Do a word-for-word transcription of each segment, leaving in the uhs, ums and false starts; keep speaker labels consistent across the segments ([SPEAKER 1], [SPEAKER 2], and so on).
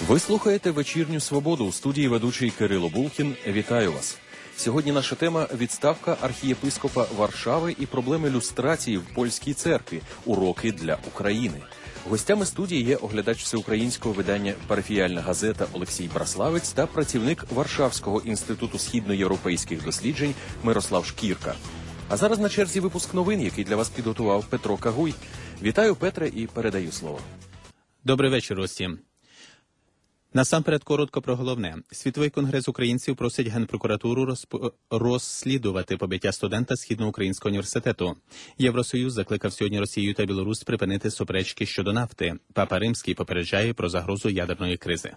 [SPEAKER 1] Ви слухаєте «Вечірню свободу». У студії ведучий Кирило Булкін. Вітаю вас. Сьогодні наша тема – відставка архієпископа Варшави і проблеми люстрації в польській церкві. Уроки для України. Гостями студії є оглядач всеукраїнського видання «Парафіяльна газета» Олексій Браславець та працівник Варшавського інституту східноєвропейських досліджень Мирослав Шкірка. А зараз на черзі випуск новин, який для вас підготував Петро Кагуй. Вітаю, Петре, і передаю слово.
[SPEAKER 2] Добрий вечір усім. Насамперед, коротко про головне. Світовий конгрес українців просить Генпрокуратуру розп... розслідувати побиття студента Східноукраїнського університету. Євросоюз закликав сьогодні Росію та Білорусь припинити суперечки щодо нафти. Папа Римський попереджає про загрозу ядерної кризи.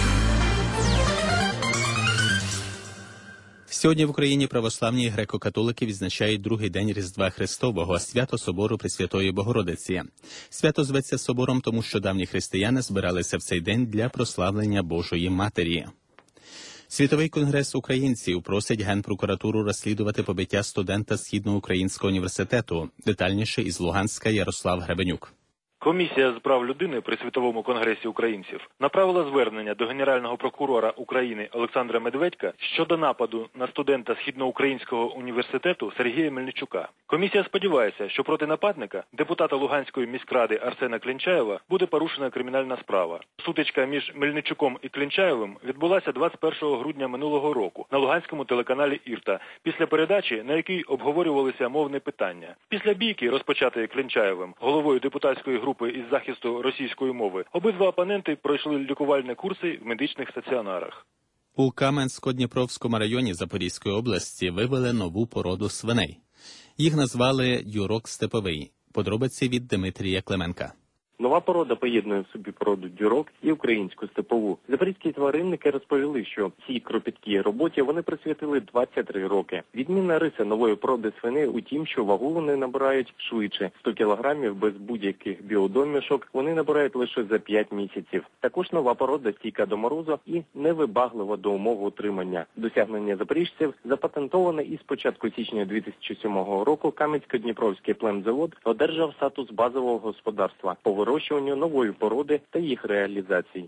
[SPEAKER 2] Сьогодні в Україні православні і греко-католики відзначають другий день Різдва Христового – свято Собору Пресвятої Богородиці. Свято зветься Собором, тому що давні християни збиралися в цей день для прославлення Божої Матері. Світовий конгрес українців просить Генпрокуратуру розслідувати побиття студента Східноукраїнського університету. Детальніше із Луганська Ярослав Гребенюк.
[SPEAKER 3] Комісія з прав людини при Світовому конгресі українців направила звернення до Генерального прокурора України Олександра Медведька щодо нападу на студента Східноукраїнського університету Сергія Мельничука. Комісія сподівається, що проти нападника, депутата Луганської міськради Арсена Клінчаєва, буде порушена кримінальна справа. Сутичка між Мельничуком і Клінчаєвим відбулася двадцять першого грудня минулого року на Луганському телеканалі «Ірта», після передачі, на якій обговорювалися мовні питання. Після бійки, розпочатої Клінчаєвим, головою депутатської групи із захисту російської мови, обидва опоненти пройшли лікувальні курси в медичних стаціонарах.
[SPEAKER 2] У Кам'янсько-Дніпровському районі Запорізької області вивели нову породу свиней. Їх назвали «Дюрок степовий». Подробиці від Дмитрія Клименка.
[SPEAKER 4] Нова порода поєднує в собі породу дюрок і українську степову. Запорізькі тваринники розповіли, що цій кропіткій роботі вони присвятили двадцять три роки. Відмінна риса нової породи свиней у тім, що вагу вони набирають швидше. сто кілограмів без будь-яких біодомішок вони набирають лише за п'ять місяців. Також нова порода стійка до морозу і невибаглива до умов утримання. Досягнення запоріжців запатентоване і з початку січня дві тисячі сьомого року Кам'янсько-Дніпровський племзавод одержав статус базового господарства по вирощуванню нової породи та їх реалізації.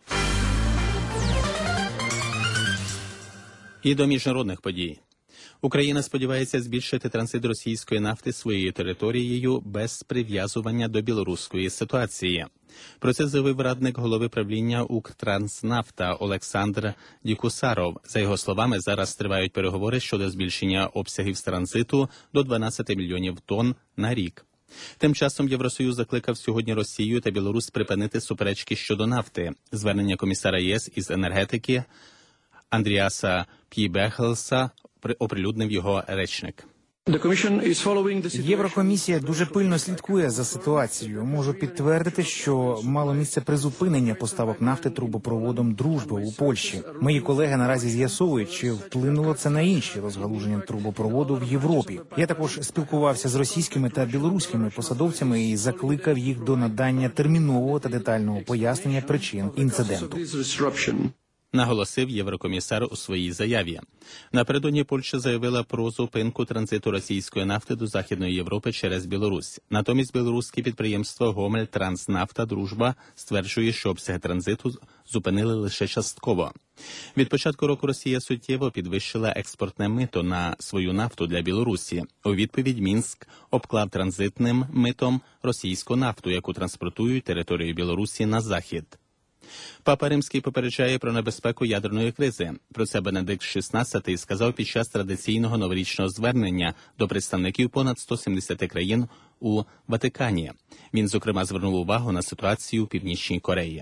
[SPEAKER 2] І до міжнародних подій. Україна сподівається збільшити транзит російської нафти своєю територією без прив'язування до білоруської ситуації. Про це заявив радник голови правління «Укртранснафта» Олександр Дікусаров. За його словами, зараз тривають переговори щодо збільшення обсягів з транзиту до дванадцять мільйонів тонн на рік. Тим часом Євросоюз закликав сьогодні Росію та Білорусь припинити суперечки щодо нафти. Звернення комісара ЄС із енергетики Андріаса П'єбехелса оприлюднив його речник.
[SPEAKER 5] Єврокомісія дуже пильно слідкує за ситуацією. Можу підтвердити, що мало місце призупинення поставок нафти трубопроводом «Дружба» у Польщі. Мої колеги наразі з'ясовують, чи вплинуло це на інші розгалуження трубопроводу в Європі. Я також спілкувався з російськими та білоруськими посадовцями і закликав їх до надання термінового та детального пояснення причин інциденту.
[SPEAKER 2] Наголосив єврокомісар у своїй заяві. Напередодні Польща заявила про зупинку транзиту російської нафти до Західної Європи через Білорусь. Натомість білоруське підприємство «Гомель-Транснафта Дружба» стверджує, що обсяги транзиту зупинили лише частково. Від початку року Росія суттєво підвищила експортне мито на свою нафту для Білорусі. У відповідь Мінськ обклав транзитним митом російську нафту, яку транспортують територію Білорусі на захід. Папа Римський попереджає про небезпеку ядерної кризи. Про це Бенедикт шістнадцятий сказав під час традиційного новорічного звернення до представників понад ста сімдесяти країн у Ватикані. Він, зокрема, звернув увагу на ситуацію у Північній Кореї.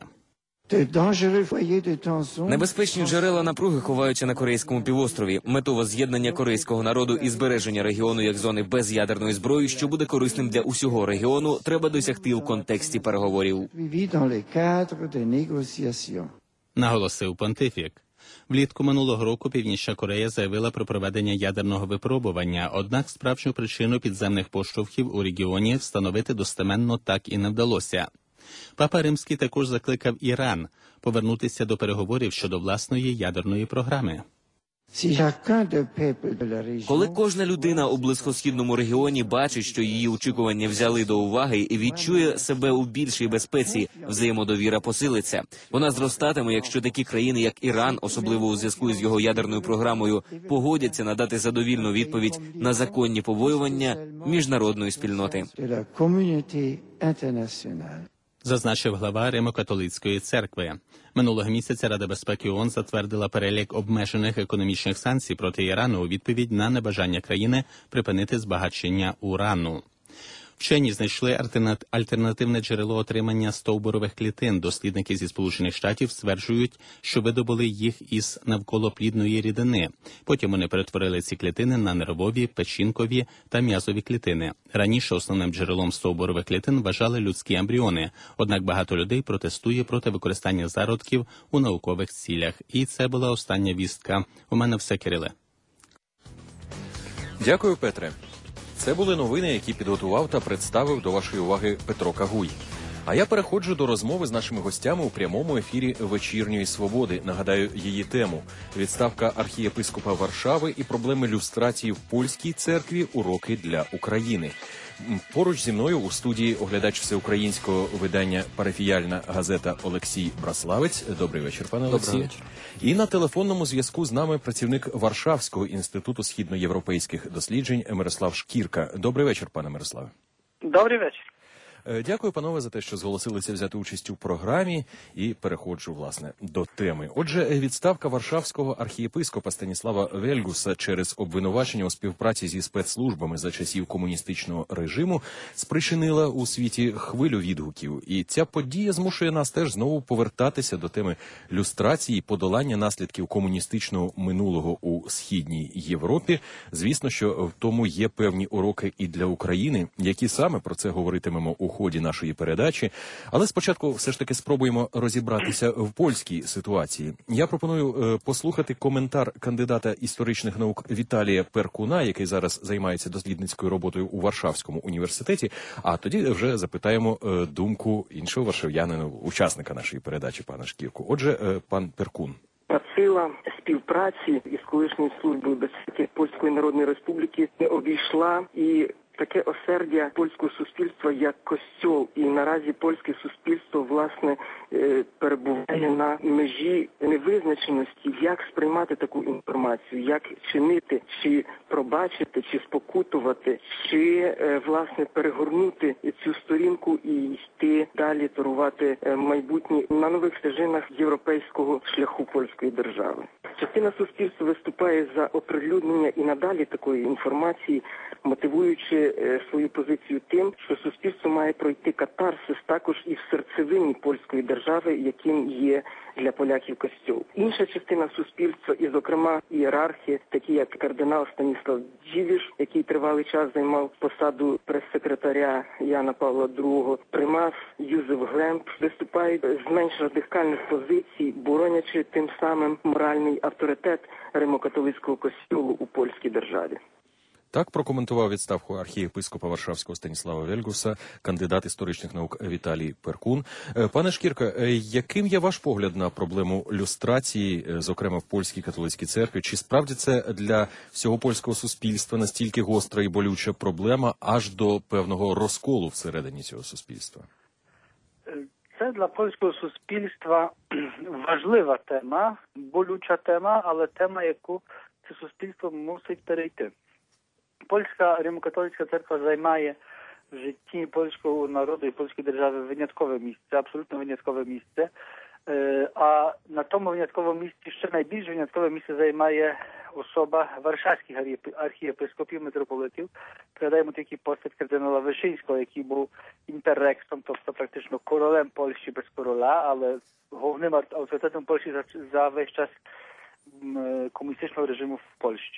[SPEAKER 6] Небезпечні джерела напруги ховаються на Корейському півострові. Метове з'єднання корейського народу і збереження регіону як зони без ядерної зброї, що буде корисним для усього регіону, треба досягти в контексті переговорів.
[SPEAKER 2] Наголосив понтифік. Влітку минулого року Північна Корея заявила про проведення ядерного випробування, однак справжню причину підземних поштовхів у регіоні встановити достеменно так і не вдалося. Папа Римський також закликав Іран повернутися до переговорів щодо власної ядерної програми.
[SPEAKER 6] Коли кожна людина у близькосхідному регіоні бачить, що її очікування взяли до уваги і відчує себе у більшій безпеці, взаємодовіра посилиться. Вона зростатиме, якщо такі країни, як Іран, особливо у зв'язку з його ядерною програмою, погодяться надати задовільну відповідь на законні побоювання міжнародної спільноти.
[SPEAKER 2] Зазначив глава Римо-католицької церкви. Минулого місяця Рада безпеки ООН затвердила перелік обмежених економічних санкцій проти Ірану у відповідь на небажання країни припинити збагачення урану. Вчені знайшли альтернативне джерело отримання стовбурових клітин. Дослідники зі Сполучених Штатів стверджують, що видобули їх із навколоплідної рідини. Потім вони перетворили ці клітини на нервові, печінкові та м'язові клітини. Раніше основним джерелом стовбурових клітин вважали людські ембріони. Однак багато людей протестує проти використання зародків у наукових цілях. І це була остання вістка. У мене все, Кириле.
[SPEAKER 1] Дякую, Петре. Це були новини, які підготував та представив до вашої уваги Петро Кагуй. А я переходжу до розмови з нашими гостями у прямому ефірі «Вечірньої свободи». Нагадаю її тему – відставка архієпископа Варшави і проблеми люстрації в польській церкві «Уроки для України». Поруч зі мною у студії оглядач всеукраїнського видання «Парафіяльна газета» Олексій Браславець. Добрий вечір, пане Олексію. І на телефонному зв'язку з нами працівник Варшавського інституту східноєвропейських досліджень Мирослав Шкірка. Добрий вечір, пане Мирославе.
[SPEAKER 7] Добрий вечір.
[SPEAKER 1] Дякую, панове, за те, що зголосилися взяти участь у програмі, і переходжу, власне, до теми. Отже, відставка варшавського архієпископа Станіслава Вельгуса через обвинувачення у співпраці зі спецслужбами за часів комуністичного режиму спричинила у світі хвилю відгуків. І ця подія змушує нас теж знову повертатися до теми люстрації, подолання наслідків комуністичного минулого у Східній Європі. Звісно, що в тому є певні уроки і для України, які саме про це говоритимемо у ході нашої передачі. Але спочатку все ж таки спробуємо розібратися в польській ситуації. Я пропоную е, послухати коментар кандидата історичних наук Віталія Перкуна, який зараз займається дослідницькою роботою у Варшавському університеті, а тоді вже запитаємо е, думку іншого варшав'янина, учасника нашої передачі, пана Шкірку. Отже, е, пан Перкун.
[SPEAKER 7] Сила співпраці із колишньою службою безпеки Польської Народної Республіки не обійшла і таке осердя польського суспільства як костьол. І наразі польське суспільство, власне, перебуває на межі невизначеності, як сприймати таку інформацію, як чинити, чи пробачити, чи спокутувати, чи, власне, перегорнути цю сторінку і йти далі, торувати майбутнє на нових стежинах європейського шляху польської держави. Частина суспільства виступає за оприлюднення і надалі такої інформації, мотивуючи свою позицію тим, що суспільство має пройти катарсис також і в серцевині польської держави, яким є для поляків костьол. Інша частина суспільства, і зокрема ієрархи, такі як кардинал Станіслав Дзівіш, який тривалий час займав посаду прес-секретаря Яна Павла другого, примас Юзеф Глемп, виступають з менш радикальних позицій, боронячи тим самим моральний авторитет Римо-католицького костьолу у польській державі.
[SPEAKER 1] Так прокоментував відставку архієпископа Варшавського Станіслава Вельгуса кандидат історичних наук Віталій Перкун. Пане Шкірка, яким є ваш погляд на проблему люстрації, зокрема в польській католицькій церкві? Чи справді це для всього польського суспільства настільки гостра і болюча проблема, аж до певного розколу всередині цього суспільства?
[SPEAKER 8] Це для польського суспільства важлива тема, болюча тема, але тема, яку це суспільство мусить перейти. Польська Римо-католицька церква займає в житті польського народу і польської держави виняткове місце, абсолютно виняткове місце. А на тому винятковому місці ще найбільш виняткове місце займає особа варшавських архієпископів, митрополитів. Пригадаємо тільки постать кардинала Вишинського, який був інтеррексом, тобто практично королем Польщі без короля, але головним авторитетом Польщі за, за весь час комуністичного режиму в Польщі.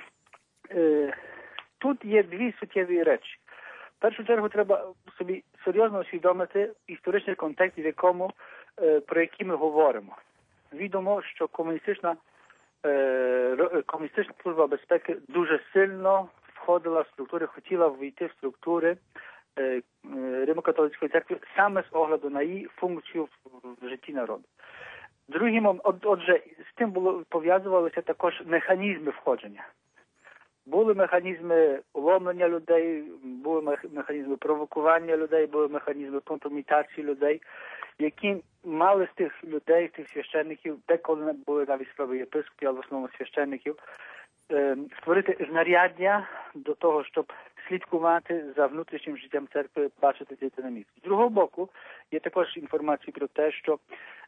[SPEAKER 8] Тут є дві суттєві речі. В першу чергу треба собі серйозно усвідомити історичний контекст, в якому, про який ми говоримо. Відомо, що комуністична, комуністична служба безпеки дуже сильно входила в структури, хотіла ввійти в структури Римо-католицької церкви саме з огляду на її функцію в житті народу. Другий момент, отже, з тим було пов'язувалися також механізми входження. Були механізми уломлення людей, були механізми провокування людей, були механізми компрометації людей, які мали з тих людей, тих священників, деколи були навіть справи єпископів, але в основному священників, створити знаряддя до того, щоб слідкувати за внутрішнім життям церкви, бачити ці динаміки. З другого боку, є також інформації про те, що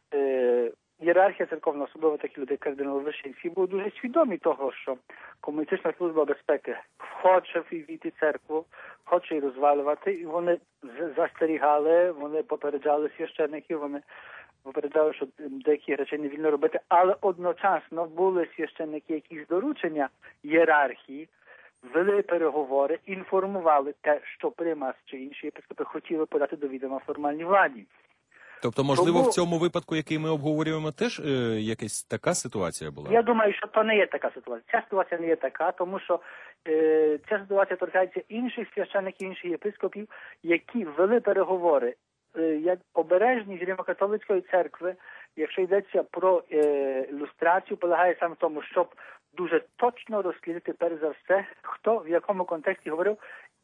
[SPEAKER 8] е, ієрархія церковна, особливо такі люди, як кардинал Вишинський, були дуже свідомі того, що комуністична служба безпеки хоче війти в церкву, хоче її розвалювати, і вони застерігали, вони попереджали священиків, вони попереджали, що деякі речі не вільно робити, але одночасно були священники, які з доручення ієрархії вели переговори, інформували те, що примас чи інші єпископи хотіли подати до відома формальній владі.
[SPEAKER 1] Тобто, можливо,
[SPEAKER 8] Тому,
[SPEAKER 1] в цьому випадку, який ми обговорюємо, теж е, якась така ситуація була?
[SPEAKER 8] Я думаю, що то не є така ситуація. Ця ситуація не є така, тому що е, ця ситуація торкається інших священників, інших єпископів, які вели переговори. Е, як обережність Римо-католицької церкви, якщо йдеться про е, люстрацію, полягає саме в тому, щоб дуже точно розслідувати, перш за все, хто в якому контексті говорив,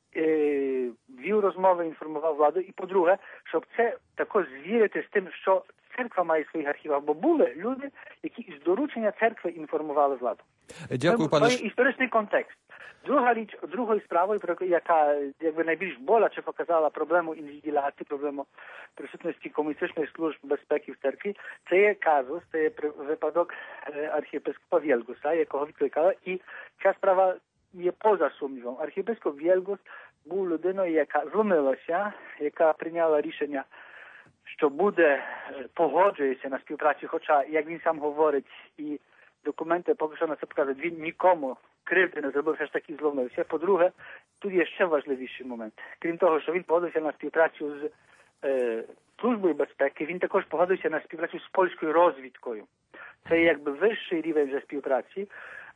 [SPEAKER 8] е, вів розмови, інформував владу. І, по-друге, щоб це також звірити з тим, що церква має в своїх архівах, бо були люди, які з доручення церкви інформували владу.
[SPEAKER 1] Дякую, пане...
[SPEAKER 8] Це історичний контекст. Друга річ, другою справою, яка якби найбільш боляче показала проблему інвігіляції, проблему присутності комуністичної служби безпеки в церкві, це є казус, це є випадок архієпископа Вєлгуса, якого відкликали, і ця справа є поза сумнівом. Архієпископ Вєлгус був людиною, яка зломилася, яка прийняла рішення, що буде, погоджується на співпрацю, хоча, як він сам говорить, і документи поки що на це показують, він нікому кривди не зробив, все ж таки зломився. По-друге, тут є ще важливіший момент. Крім того, що він погодився на співпрацю з е, службою безпеки, він також погодився на співпрацю з польською розвідкою. Це якби вищий рівень вже співпраці.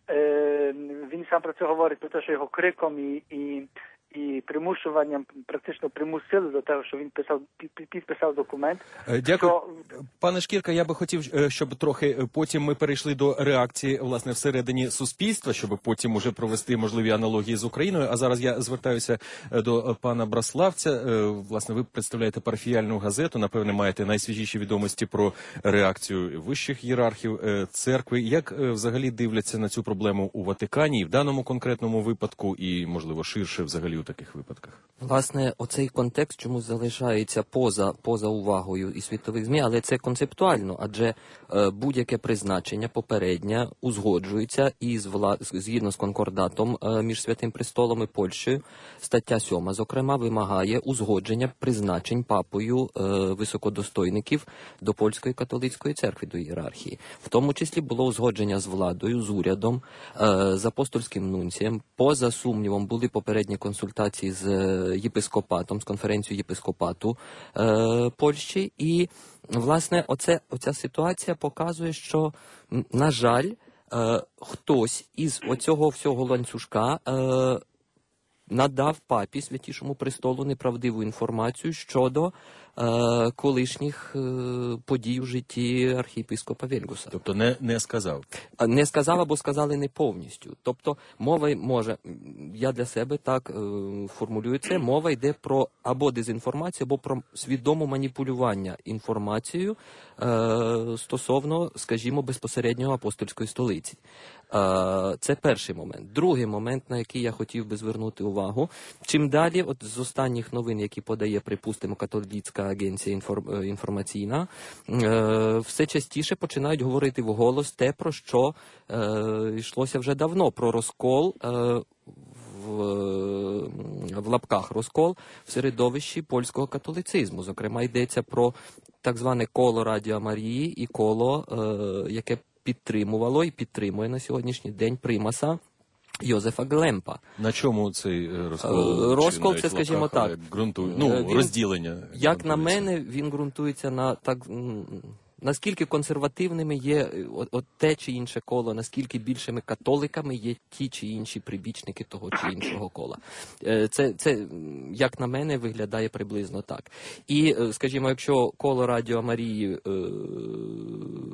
[SPEAKER 8] Е, він сам про це говорить, про те, що його криком і, і, і примушуванням, практично примусили до того, що він писав, підписав документ.
[SPEAKER 1] Дякую.
[SPEAKER 8] Що...
[SPEAKER 1] Пане Шкірка, я би хотів, щоб трохи потім ми перейшли до реакції, власне, всередині суспільства, щоб потім уже провести можливі аналогії з Україною. А зараз я звертаюся до пана Браславця. Власне, ви представляєте парафіяльну газету, напевне, маєте найсвіжіші відомості про реакцію вищих ієрархів церкви. Як взагалі дивляться на цю проблему у Ватикані, і в даному конкретному випадку, і, можливо, ширше взагалі у таких випадках?
[SPEAKER 6] Власне, оцей контекст чомусь залишається поза, поза увагою і світових ЗМІ, але це концептуально, адже е, будь-яке призначення попереднє узгоджується із вла... згідно з конкордатом е, між Святим Престолом і Польщею. Стаття сьома, зокрема, вимагає узгодження призначень папою е, високодостойників до Польської католицької церкви, до ієрархії. В тому числі було узгодження з владою, з урядом, е, з апостольським нунцієм. Поза сумнівом були попередні консультації з єпископатом, з конференцією єпископату е, Польщі. І, власне, оце, оця ситуація показує, що, на жаль, е, хтось із оцього всього ланцюжка е, надав папі, Святішому Престолу, неправдиву інформацію щодо е, колишніх е, подій у житті архієпископа Вєлгуса.
[SPEAKER 1] Тобто не, не сказав?
[SPEAKER 6] Не сказав або сказали не повністю. Тобто мова може, я для себе так е, формулюю це, мова йде про або дезінформацію, або про свідоме маніпулювання інформацією е, стосовно, скажімо, безпосередньо апостольської столиці. Е, це перший момент. Другий момент, на який я хотів би звернути увагу. Чим далі, от з останніх новин, які подає, припустимо, католицька агенція інформ, інформаційна, е, все частіше починають говорити вголос те, про що е, йшлося вже давно, про розкол е, в, в лапках розкол в середовищі польського католицизму. Зокрема, йдеться про так зване коло Радіо Марії і коло, е, яке підтримувало і підтримує на сьогоднішній день примаса Йозефа Глемпа.
[SPEAKER 1] На чому цей розкол?
[SPEAKER 6] Розкол, це, скажімо так,
[SPEAKER 1] ґрунтує, ну,
[SPEAKER 6] він,
[SPEAKER 1] розділення.
[SPEAKER 6] Як на мене, він ґрунтується на так, наскільки консервативними є от, от те чи інше коло, наскільки більшими католиками є ті чи інші прибічники того чи іншого кола. Це, це, як на мене, виглядає приблизно так. І, скажімо, якщо коло Радіо Марії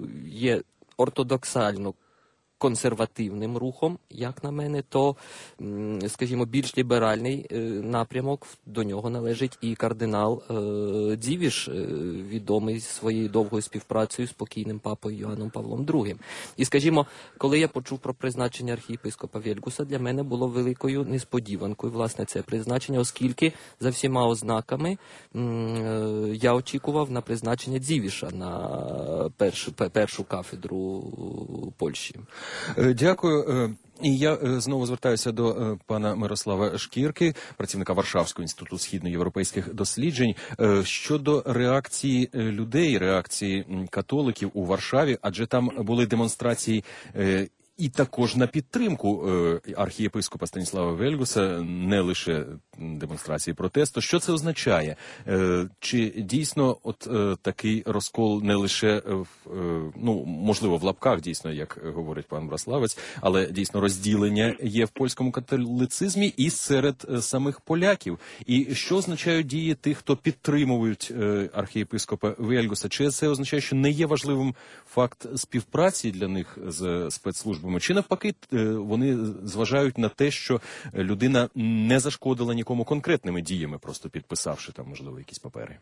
[SPEAKER 6] є ортодоксально консервативним рухом, як на мене, то, скажімо, більш ліберальний напрямок, до нього належить і кардинал Дзівіш, відомий своєю довгою співпрацею з покійним папою Йоанном Павлом другим. І, скажімо, коли я почув про призначення архієпископа Вільгуса, для мене було великою несподіванкою, власне, це призначення, оскільки за всіма ознаками я очікував на призначення Дзівіша на першу, першу кафедру Польщі.
[SPEAKER 1] Дякую. І я знову звертаюся до пана Мирослава Шкірки, працівника Варшавського інституту східноєвропейських досліджень, щодо реакції людей, реакції католиків у Варшаві, адже там були демонстрації і також на підтримку архієпископа Станіслава Вельгуса, не лише демонстрації протесту. Що це означає? Чи дійсно от такий розкол не лише, ну, можливо, в лапках дійсно, як говорить пан Браславець, але дійсно розділення є в польському католицизмі і серед самих поляків? І що означають дії тих, хто підтримують архієпископа Вельгуса? Чи це означає, що не є важливим факт співпраці для них з спецслужбами? Чи навпаки вони зважають на те, що людина не зашкодила нікому конкретними діями, просто підписавши там, можливо, якісь папери?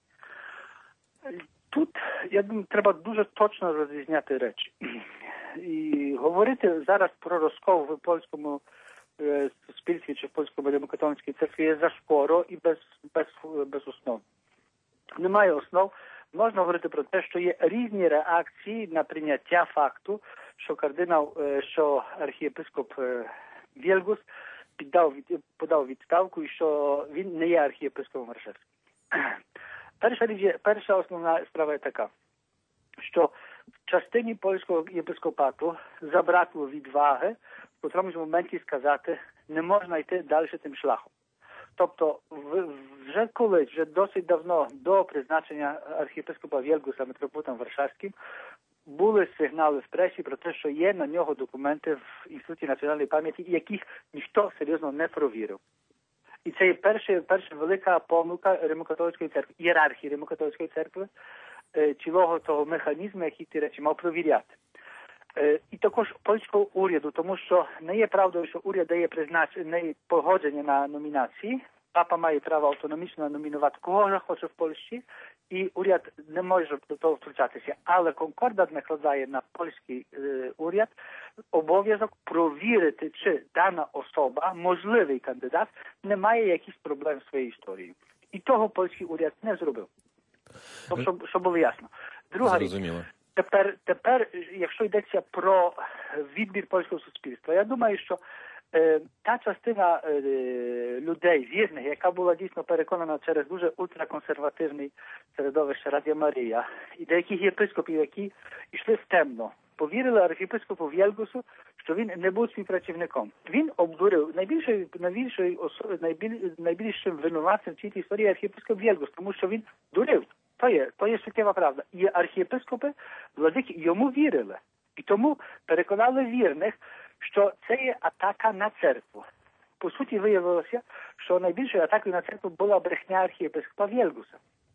[SPEAKER 8] Тут, я думаю, треба дуже точно розрізняти речі. І говорити зараз про розкол в польському е, суспільстві чи в польському римокатолицькій церкві є зашкоро і без, без, без основ. Немає основ. Можна говорити про те, що є різні реакції на прийняття факту, що кардинал, що архієпископ Вільгус піддав, подав відставку і що він не є архієпископом Варшавським. Перша річ, перша основна справа є така, що в частині польського єпископату забракло відваги в котромусь моменті сказати, не можна йти далі тим шляхом. Тобто вже колись, вже досить давно до призначення архієпископа Вільгуса митрополитом Варшавським, були сигнали в пресі про те, що є на нього документи в Інституті національної пам'яті, яких ніхто серйозно не провірив. І це є перша, перша велика помилка Римокатолицької церкви, ієрархії Римокатолицької церкви, цілого того механізму, який ті речі мав провіряти. І також польського уряду, тому що не є правдою, що уряд дає призначення, погодження на номінації. Папа має право автономічно номінувати кого хоче в Польщі, і уряд не може до того втручатися. Але конкордат накладає на польський е, уряд обов'язок провірити, чи дана особа, можливий кандидат, не має якихось проблем в своїй історії. І того польський уряд не зробив. Тобто, щоб, щоб було ясно. Друга річ. Тепер, тепер, якщо йдеться про відбір польського суспільства, я думаю, що е, та частина е, людей, вірних, яка була дійсно переконана через дуже ультраконсервативний середовище Радіо Марія, і деяких єпископів, які йшли в темно, повірили архієпископу Вільгусу, що він не був співпрацівником. Він обдурив найбільшою, найбільшою особою, найбіль, найбільшим винуватцем в цій історії архієпископ Вільгус, тому що він дурив. То є, то є суттєва правда. І архієпископи, владики, йому вірили. І тому переконали вірних, що це є атака на церкву. По суті, виявилося, що найбільшою атакою на церкву була брехня архієпископа Вільгуса.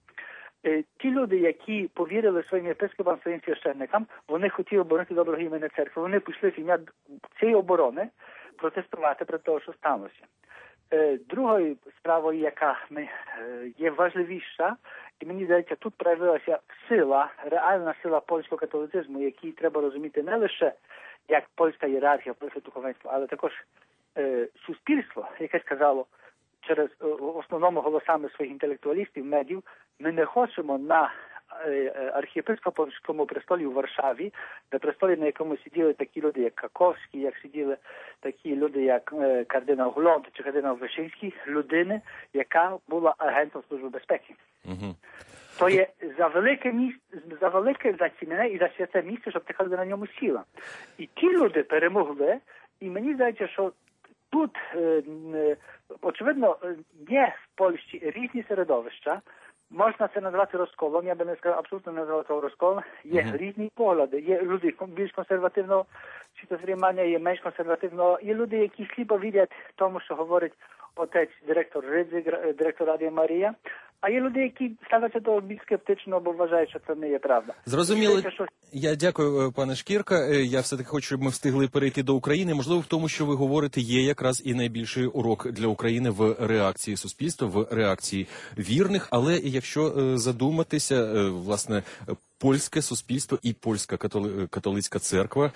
[SPEAKER 8] Ті люди, які повірили своїм єпископам, своїм священникам, вони хотіли оборонити доброго імені церкви. Вони пішли в ім'я цієї оборони протестувати проти того, що сталося. Другою справою, яка є важливіша, і мені здається, тут проявилася сила, реальна сила польського католицизму, який треба розуміти не лише як польська ієрархія, польське духовенство, але також е, суспільство, яке сказало через е, в основному голосами своїх інтелектуалістів, медіа, ми не хочемо на е, архієпископському престолі у Варшаві, на престолі, на якому сиділи такі люди, як Каковський, як сиділи такі люди, як е, кардинал Глонт чи кардинал Вишинський, людини, яка була агентом Служби безпеки. Угу. То є за велике місце, за велике, за цінне і за святе місце, щоб така людина на ньому сіла. І ті люди перемогли, і мені здається, що тут, е, е, очевидно, є в Польщі різні середовища. Можна це назвати розколом, я би не сказав, абсолютно не назвав цього розколом. Є mm-hmm. різні погляди, є люди більш консервативного світосприймання, є менш консервативного, є люди, які сліпо вірять тому, що говорить отець директор Ридзик, директор Радіо Марія. А є люди, які ставляться до більш скептично, бо вважають, що це не є правда.
[SPEAKER 1] Зрозуміло.
[SPEAKER 8] Що...
[SPEAKER 1] Я дякую, пане Шкірка. Я все-таки хочу, щоб ми встигли перейти до України. Можливо, в тому, що ви говорите, є якраз і найбільший урок для України в реакції суспільства, в реакції вірних. Але якщо задуматися, власне, польське суспільство і польська католи... католицька церква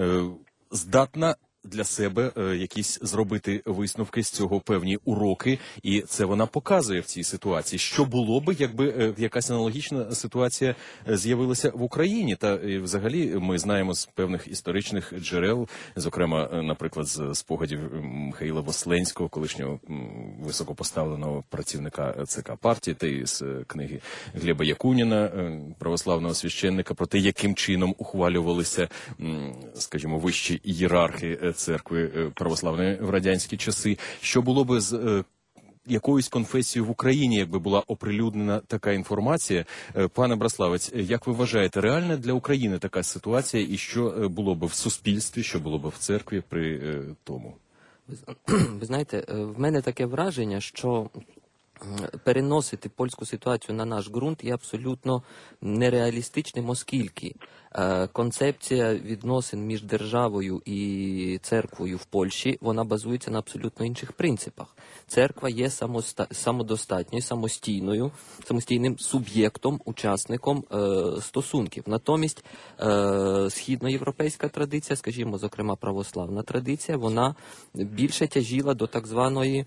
[SPEAKER 1] здатна для себе е, якісь зробити висновки з цього, певні уроки, і це вона показує в цій ситуації. Що було би, якби е, якась аналогічна ситуація з'явилася в Україні? Та е, взагалі ми знаємо з певних історичних джерел, зокрема, е, наприклад, з спогадів Михайла Восленського, колишнього м, високопоставленого працівника ЦК партії, та й з е, книги Глеба Якуніна, е, православного священника, про те, яким чином ухвалювалися, м, скажімо, вищі ієрархи е, церкви православної в радянські часи. Що було би з е, якоюсь конфесією в Україні, якби була оприлюднена така інформація? Е, пане Браславець, як ви вважаєте, реальна для України така ситуація, і що було б в суспільстві, що було б в церкві при е, тому?
[SPEAKER 9] Ви знаєте, в мене таке враження, що переносити польську ситуацію на наш ґрунт є абсолютно нереалістичним, оскільки е, концепція відносин між державою і церквою в Польщі, вона базується на абсолютно інших принципах. Церква є самоста... самодостатньою, самостійною, самостійним суб'єктом, учасником е, стосунків. Натомість е, східноєвропейська традиція, скажімо, зокрема православна традиція, вона більше тяжіла до так званої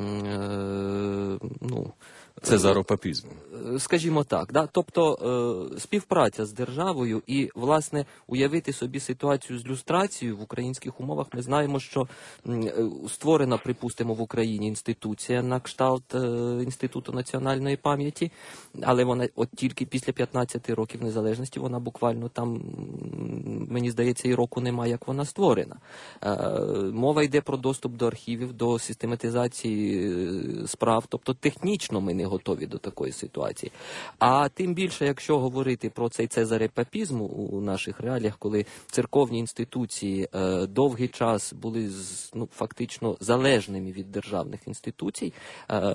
[SPEAKER 9] е, ну,
[SPEAKER 1] цезаропапізму.
[SPEAKER 9] Скажімо так, да? Тобто е, співпраця з державою і, власне, уявити собі ситуацію з люстрацією в українських умовах. Ми знаємо, що е, створена, припустимо, в Україні інституція на кшталт е, Інституту національної пам'яті, але вона от тільки після п'ятнадцяти років незалежності, вона буквально там, мені здається, і року немає, як вона створена. Е, мова йде про доступ до архівів, до систематизації справ, тобто технічно ми не готові до такої ситуації. А тим більше, якщо говорити про цей цезарепапізм у наших реаліях, коли церковні інституції е, довгий час були ну, фактично залежними від державних інституцій, е,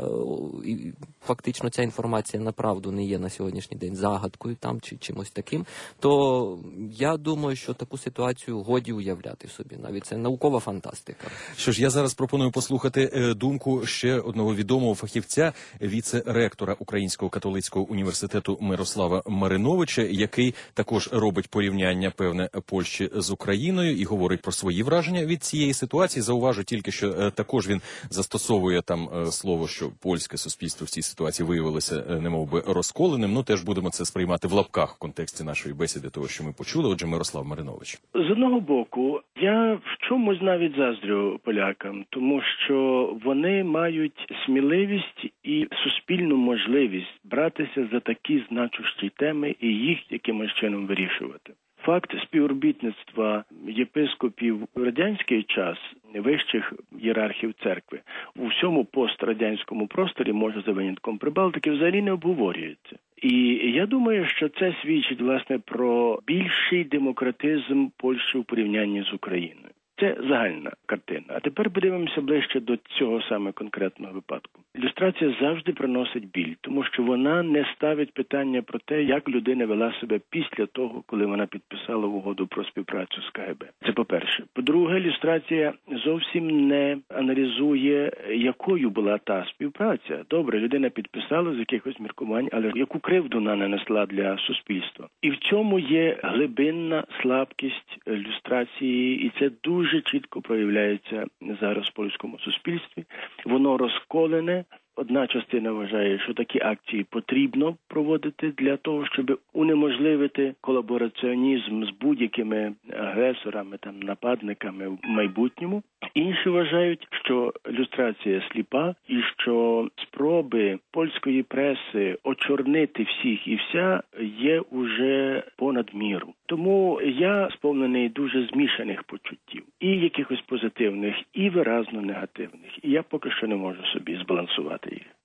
[SPEAKER 9] і фактично ця інформація направду не є на сьогоднішній день загадкою там чи чимось таким, то я думаю, що таку ситуацію годі уявляти собі. Навіть це наукова фантастика.
[SPEAKER 1] Що ж, я зараз пропоную послухати е, думку ще одного відомого фахівця, віце-ректора Українського католицького університету Мирослава Мариновича, який також робить порівняння, певне, Польщі з Україною і говорить про свої враження від цієї ситуації. Зауважу тільки, що е, також він застосовує там е, слово, що польське суспільство в цій ситуації виявилося е, немов би розколеним. Ну, теж будемо це сприймати в лапках в контексті нашої бесіди, того, що ми почули. Отже, Мирослав Маринович.
[SPEAKER 10] З одного боку, я в чомусь навіть заздрю полякам, тому що вони мають сміливість і суспільну можливість братися за такі значущі теми і їх якимось чином вирішувати. Факт співробітництва єпископів в радянський час, вищих ієрархів церкви, у всьому пострадянському просторі, може за винятком Прибалтики, взагалі не обговорюється. І я думаю, що це свідчить, власне, про більший демократизм Польщі у порівнянні з Україною. Це загальна картина. А тепер подивимося ближче до цього саме конкретного випадку. Ілюстрація завжди приносить біль, тому що вона не ставить питання про те, як людина вела себе після того, коли вона підписала угоду про співпрацю з КГБ. Це по-перше. По-друге, ілюстрація зовсім не аналізує, якою була та співпраця. Добре, людина підписала з якихось міркувань, але яку кривду вона нанесла для суспільства. І в цьому є глибинна слабкість ілюстрації, і це дуже Дуже чітко проявляється зараз в польському суспільстві. Воно розколене. Одна частина вважає, що такі акції потрібно проводити для того, щоб унеможливити колабораціонізм з будь-якими агресорами, там, нападниками в майбутньому. Інші вважають, що люстрація сліпа і що спроби польської преси очорнити всіх і вся є уже понад міру. Тому я сповнений дуже змішаних почуттів. І якихось позитивних, і виразно негативних. І я поки що не можу собі збалансувати їх.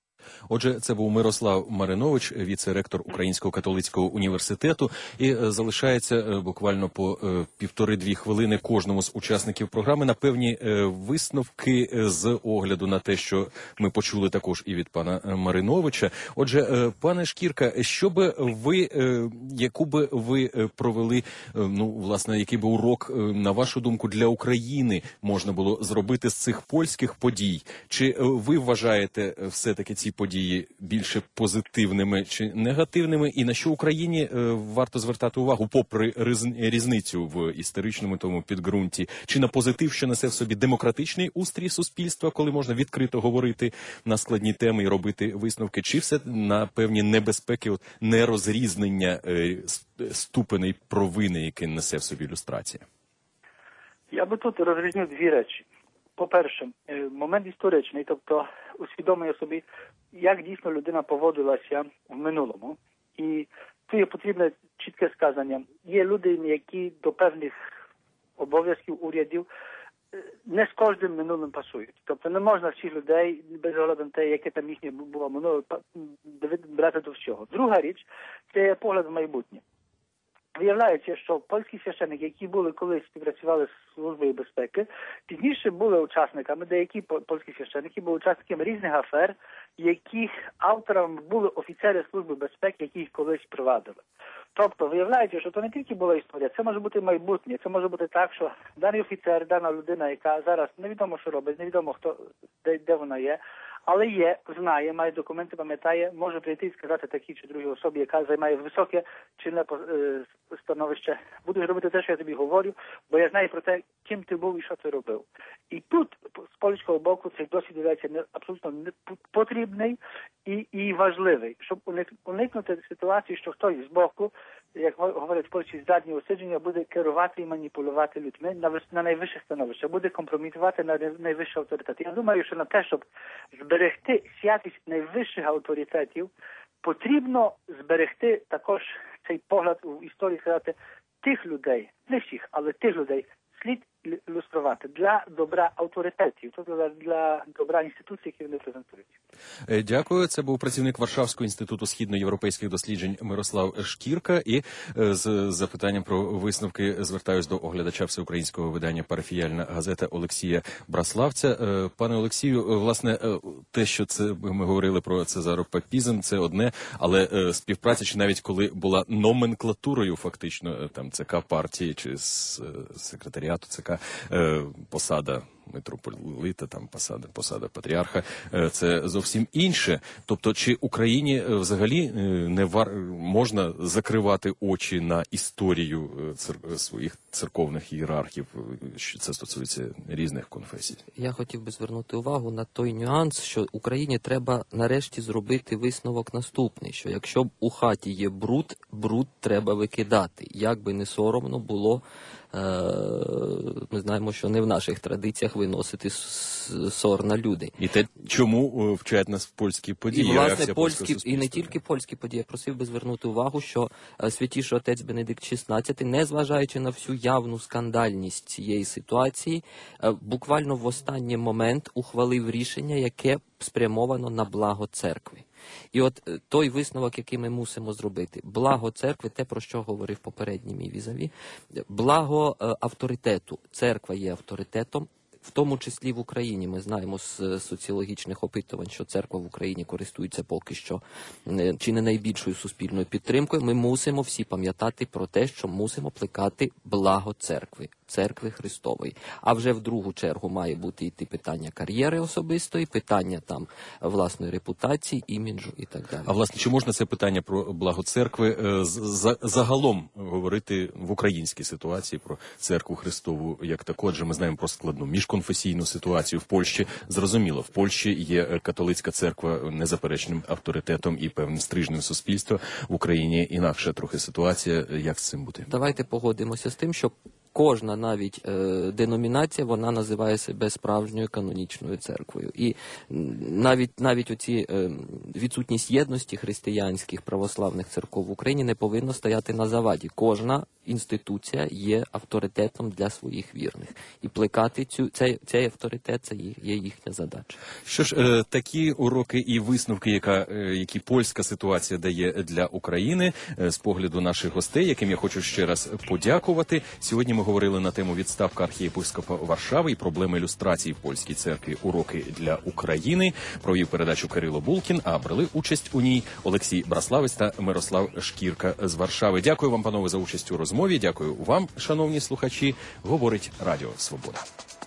[SPEAKER 1] Отже, це був Мирослав Маринович, віце-ректор Українського католицького університету. І залишається буквально по півтори-дві хвилини кожному з учасників програми на певні висновки з огляду на те, що ми почули також і від пана Мариновича. Отже, пане Шкірка, що би ви, яку би ви провели, ну, власне, який би урок, на вашу думку, для України можна було зробити з цих польських подій? Чи ви вважаєте все-таки ці події більше позитивними чи негативними? І на що Україні варто звертати увагу, попри різницю в історичному тому підґрунті? Чи на позитив, що несе в собі демократичний устрій суспільства, коли можна відкрито говорити на складні теми і робити висновки? Чи все на певні небезпеки, от, нерозрізнення ступеней провини, яке несе в собі ілюстрація?
[SPEAKER 8] Я би тут розрізнив дві речі. По-перше, момент історичний, тобто усвідомлює собі, як дійсно людина поводилася в минулому. І тут є потрібне чітке сказання. Є люди, які до певних обов'язків урядів не з кожним минулим пасують. Тобто не можна всіх людей, без огляду на те, яке там їхнє було минуле, брати до всього. Друга річ – це погляд в майбутнє. Виявляється, що польські священники, які були колись співпрацювали з Службою безпеки, пізніше були учасниками, деякі польські священники були учасниками різних афер, яких авторами були офіцери Служби безпеки, які їх колись провадили. Тобто, виявляється, що це не тільки була історія, це може бути майбутнє, це може бути так, що даний офіцер, дана людина, яка зараз невідомо, що робить, невідомо, хто, де, де вона є, але є, знає, має документи, пам'ятає, може прийти і сказати такій чи другій особі, яка займає високе чинне становище. Будеш робити те, що я тобі говорю, бо я знаю про те, ким ти був і що ти робив. І тут, з польського боку, цей досвід виявляється абсолютно потрібний і, і важливий, щоб уникнути ситуації, що хтось з боку, як говорять в Польщі, з заднього сидження, буде керувати і маніпулювати людьми на, на найвище становище, буде компрометувати на найвищий авторитет. Я думаю, що на те, щоб зберегти святість найвищих авторитетів, потрібно зберегти також цей погляд у історії, сказати, тих людей, не всіх, але тих людей, слід ілюструвати для добра авторитетів, тобто для добра інституцій, які вони презентують.
[SPEAKER 1] Дякую. Це був працівник Варшавського інституту східноєвропейських досліджень Мирослав Шкірка. І з запитанням про висновки звертаюсь до оглядача всеукраїнського видання «Парафіяльна газета» Олексія Браславця. Пане Олексію, власне, те, що це ми говорили про цезаропапізм, це одне, але співпраця, чи навіть коли була номенклатурою фактично там ЦК партії чи секретаріату ЦК, посада митрополита, там посада, посада патріарха, це зовсім інше. Тобто, чи Україні взагалі не вар... можна закривати очі на історію цер... своїх церковних ієрархів, що це стосується різних конфесій?
[SPEAKER 9] Я хотів би звернути увагу на той нюанс, що Україні треба нарешті зробити висновок наступний, що якщо у хаті є бруд, бруд треба викидати. Як би не соромно було, ми знаємо, що не в наших традиціях виносити ссор на людей.
[SPEAKER 1] І те, чому вчать нас польські події.
[SPEAKER 9] І, власне, польські, і не тільки польські події. Я просив би звернути увагу, що святіший отець Бенедикт шістнадцятий, незважаючи на всю явну скандальність цієї ситуації, буквально в останній момент ухвалив рішення, яке спрямовано на благо церкви. І от той висновок, який ми мусимо зробити, благо церкви, те, про що говорив попередній мій візаві, благо авторитету. Церква є авторитетом, в тому числі в Україні. Ми знаємо з соціологічних опитувань, що церква в Україні користується поки що чи не найбільшою суспільною підтримкою. Ми мусимо всі пам'ятати про те, що мусимо плекати благо церкви, церкви Христової. А вже в другу чергу має бути йти питання кар'єри особистої, питання там власної репутації, іміджу і так далі.
[SPEAKER 1] А власне, чи можна це питання про благо церкви за, загалом говорити в українській ситуації про церкву Христову як таку? Адже ми знаємо про складну міжконфесійну ситуацію в Польщі. Зрозуміло, в Польщі є католицька церква незаперечним авторитетом і певним стрижнем суспільства. В Україні інакша трохи ситуація. Як з цим бути?
[SPEAKER 9] Давайте погодимося з тим, що кожна навіть е, деномінація, вона називає себе справжньою канонічною церквою. І навіть, навіть оці е, відсутність єдності християнських православних церков в Україні не повинно стояти на заваді. Кожна інституція є авторитетом для своїх вірних. І плекати цю, цей, цей авторитет – це є, є їхня задача.
[SPEAKER 1] Що ж, е, такі уроки і висновки, яка, е, які польська ситуація дає для України, е, з погляду наших гостей, яким я хочу ще раз подякувати. Сьогодні ми говорили на тему відставка архієпископа Варшави і проблеми люстрації в польській церкві «Уроки для України». Провів передачу Кирило Булкін, а брали участь у ній Олексій Браславець та Мирослав Шкірка з Варшави. Дякую вам, панове, за участь у розмові. Дякую вам, шановні слухачі. Говорить Радіо Свобода.